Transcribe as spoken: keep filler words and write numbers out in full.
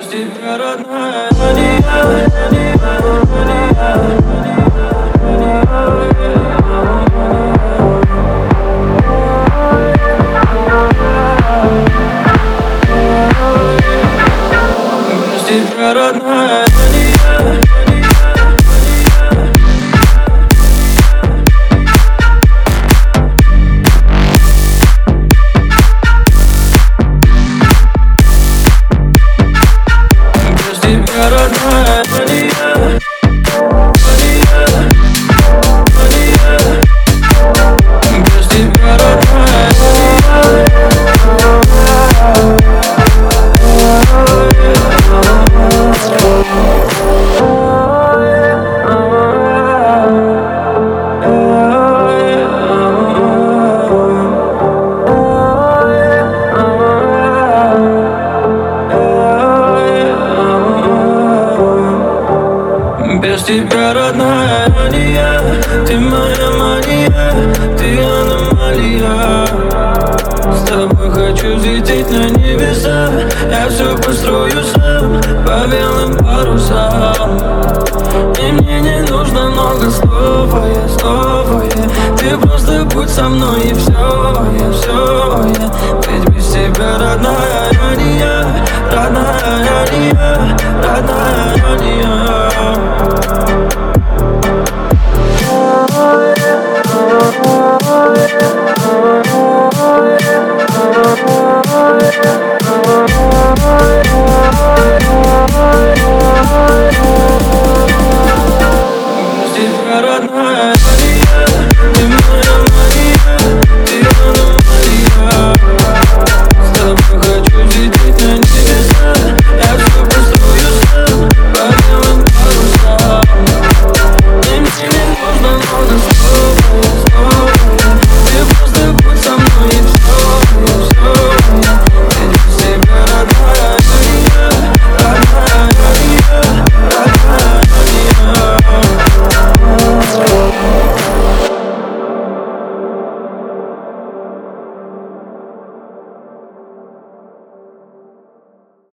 тебя, родная, не я, не я, не я. Без тебя, родная, не я. Без тебя, родная, не я. Без тебя, родная, без тебя, родная, не я. Ты моя мания, ты аномалия. С тобой хочу взлететь на небеса. Я все построю сам по белым парусам. И мне не нужно много слов, а я снова я. Ты просто будь со мной и все, я все я. Ведь без тебя, родная, не я. Родная, не я. Родная, не я. Без тебя, родная, не я. Ты моя мания, ты аномалия. С тобой хочу взлететь на небеса. Я все построю сам по белым парусам. И мне не нужно много слов, я снова я.